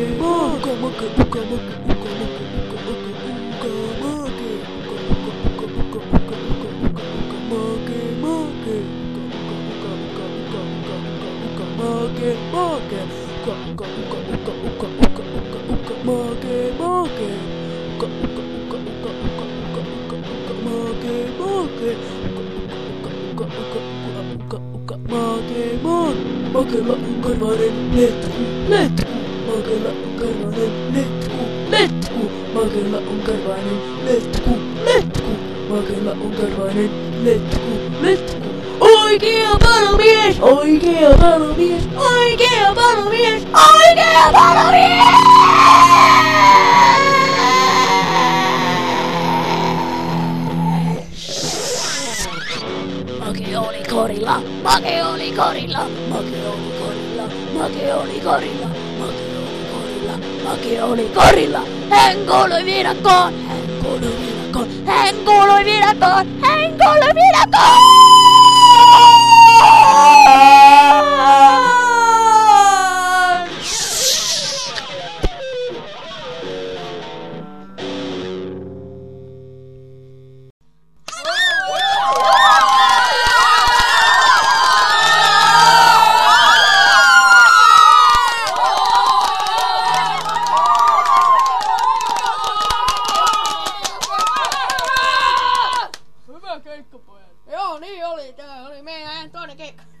Magella on karvainen letku, letku. Magella on karvainen letku, letku. Magella on karvainen letku, letku. Magella on karvainen letku, letku. Oikea palomies, oikea palomies, oikea palomies, oikea palomies! Make oli korilla, Make oli korilla, Make oli korilla, Make oli korilla, Make oli korilla, Make oli korilla. Hän kuului viidakkoon, hän kuului viidakkoon, hän kuului viidakkoon, hän kuului viidakkoon! Hyvä keikka, pojat. Joo, niin oli. Tää oli meidän toinen keikka.